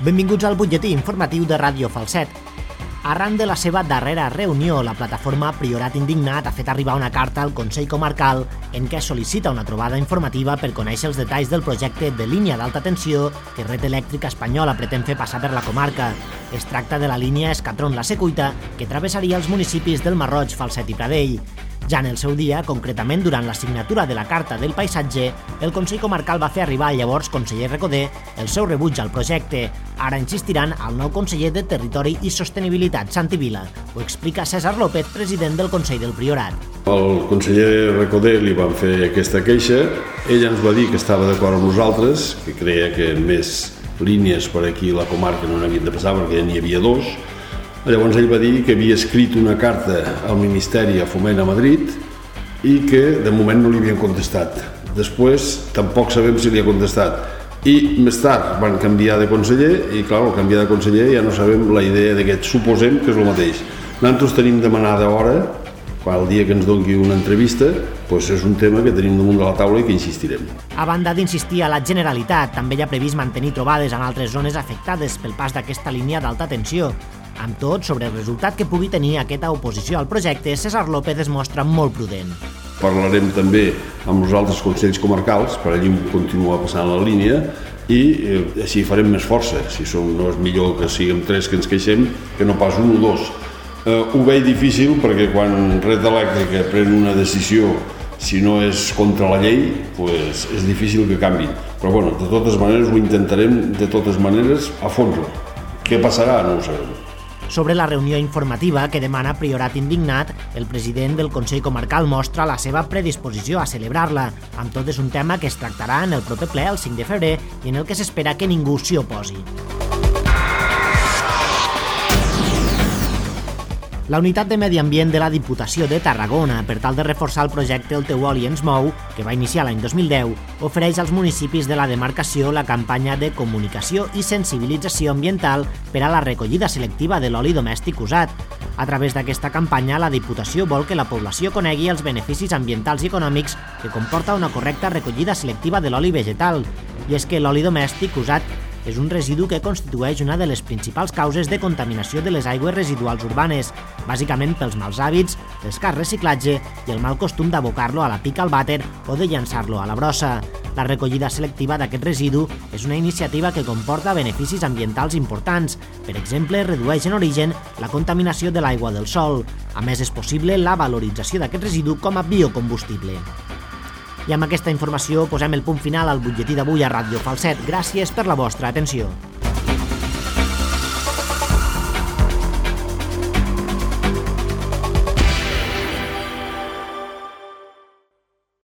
Benvinguts al butlletí informatiu de Ràdio Falset. Arran de la seva darrera reunió, la plataforma Priorat Indignat ha fet arribar una carta al Consell Comarcal en què sol·licita una trobada informativa per conèixer els detalls del projecte de línia d'alta tensió que Red Elèctrica Espanyola pretén fer passar per la comarca. Es tracta de la línia Escatron-La Secuita, que travessaria els municipis del Masroig, Falset i Pradell. Ja en el seu dia, concretament durant la signatura de la Carta del Paisatge, el Consell Comarcal va fer arribar al llavors conseller Recoder el seu rebuig al projecte. Ara insistiran al nou conseller de Territori i Sostenibilitat, Santi Vila. Ho explica César López, president del Consell del Priorat. Al conseller Recoder li van fer aquesta queixa. Ell ens va dir que estava d'acord amb nosaltres, que creia que més línies per aquí a la comarca no n'havien de passar perquè ja n'hi havia dos. Llavors ell va dir que havia escrit una carta al Ministeri a Foment a Madrid i que de moment no li havien contestat. Després tampoc sabem si li ha contestat. I més tard van canviar de conseller i clar, al canviar de conseller ja no sabem la idea d'aquest. Suposem que és el mateix. Nosaltres tenim demanada hora, el dia que ens doni una entrevista, doncs és un tema que tenim damunt de la taula i que insistirem. A banda d'insistir a la Generalitat, també hi ha previst mantenir trobades en altres zones afectades pel pas d'aquesta línia d'alta tensió. Amb tot, sobre el resultat que pugui tenir aquesta oposició al projecte, César López es mostra molt prudent. Parlarem també amb els altres consells comarcals, per allí continua passant la línia, i així farem més força. Si no és millor que siguem tres que ens queixem que no pas un o dos. Ho veig difícil perquè quan Red Elèctrica pren una decisió, si no és contra la llei, doncs és difícil que canviïn. Però bueno, de totes maneres ho intentarem de totes maneres a fons. Què passarà? No ho sabem. Sobre la reunió informativa que demana Priorat Indignat, el president del Consell Comarcal mostra la seva predisposició a celebrar-la. Amb tot, és un tema que es tractarà en el proper ple el 5 de febrer i en el que s'espera que ningú s'hi oposi. La Unitat de Medi Ambient de la Diputació de Tarragona, per tal de reforçar el projecte El teu oli ens mou, que va iniciar l'any 2010, ofereix als municipis de la demarcació la campanya de comunicació i sensibilització ambiental per a la recollida selectiva de l'oli domèstic usat. A través d'aquesta campanya, la Diputació vol que la població conegui els beneficis ambientals i econòmics que comporta una correcta recollida selectiva de l'oli vegetal. I és que l'oli domèstic usat és un residu que constitueix una de les principals causes de contaminació de les aigües residuals urbanes, bàsicament pels mals hàbits, l'escàs reciclatge i el mal costum d'abocar-lo a la pica al vàter o de llançar-lo a la brossa. La recollida selectiva d'aquest residu és una iniciativa que comporta beneficis ambientals importants. Per exemple, redueix en origen la contaminació de l'aigua del sòl. A més, és possible la valorització d'aquest residu com a biocombustible. I amb aquesta informació posem el punt final al butlletí d'avui a Ràdio Falset. Gràcies per la vostra atenció.